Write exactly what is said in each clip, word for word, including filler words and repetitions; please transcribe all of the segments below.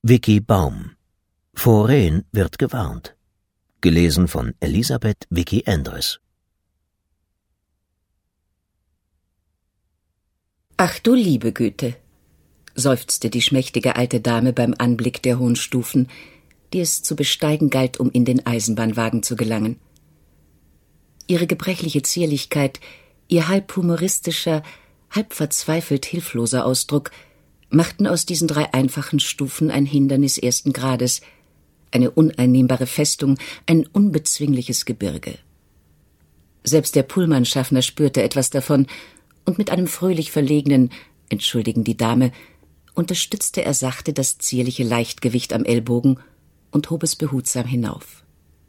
Vicky Baum. Vor Rehen wird gewarnt. Gelesen von Elisabeth Vicky Endres. »Ach du liebe Güte«, seufzte die schmächtige alte Dame beim Anblick der hohen Stufen, die es zu besteigen galt, um in den Eisenbahnwagen zu gelangen. Ihre gebrechliche Zierlichkeit, ihr halb humoristischer, halb verzweifelt hilfloser Ausdruck machten aus diesen drei einfachen Stufen ein Hindernis ersten Grades, eine uneinnehmbare Festung, ein unbezwingliches Gebirge. Selbst der Pullmanschaffner spürte etwas davon, und mit einem fröhlich verlegenen »Entschuldigen die Dame« unterstützte er sachte das zierliche Leichtgewicht am Ellbogen und hob es behutsam hinauf.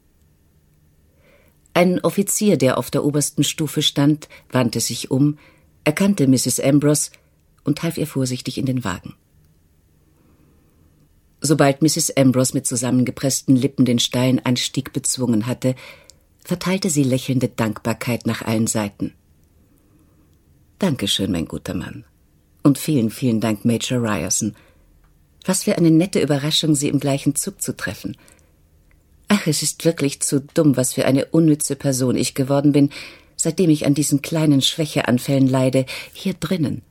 Ein Offizier, der auf der obersten Stufe stand, wandte sich um, erkannte Misses Ambrose und half ihr vorsichtig in den Wagen. Sobald Misses Ambrose mit zusammengepressten Lippen den steilen Anstieg bezwungen hatte, verteilte sie lächelnde Dankbarkeit nach allen Seiten. »Dankeschön, mein guter Mann. Und vielen, vielen Dank, Major Ryerson. Was für eine nette Überraschung, Sie im gleichen Zug zu treffen. Ach, es ist wirklich zu dumm, was für eine unnütze Person ich geworden bin, seitdem ich an diesen kleinen Schwächeanfällen leide, hier drinnen.«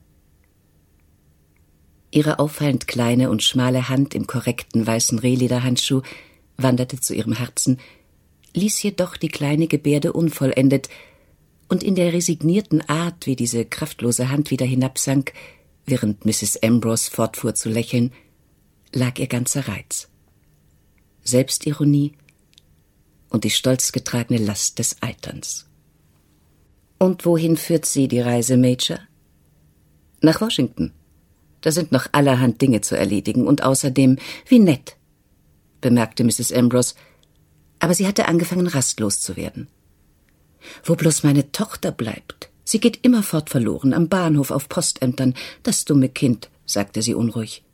Ihre auffallend kleine und schmale Hand im korrekten weißen Rehlederhandschuh wanderte zu ihrem Herzen, ließ jedoch die kleine Gebärde unvollendet, und in der resignierten Art, wie diese kraftlose Hand wieder hinabsank, während Misses Ambrose fortfuhr zu lächeln, lag ihr ganzer Reiz. Selbstironie und die stolz getragene Last des Alterns. »Und wohin führt Sie die Reise, Major?« »Nach Washington. Da sind noch allerhand Dinge zu erledigen, und außerdem, wie nett«, bemerkte Misses Ambrose, aber sie hatte angefangen, rastlos zu werden. »Wo bloß meine Tochter bleibt. Sie geht immerfort verloren, am Bahnhof, auf Postämtern. Das dumme Kind«, sagte sie unruhig.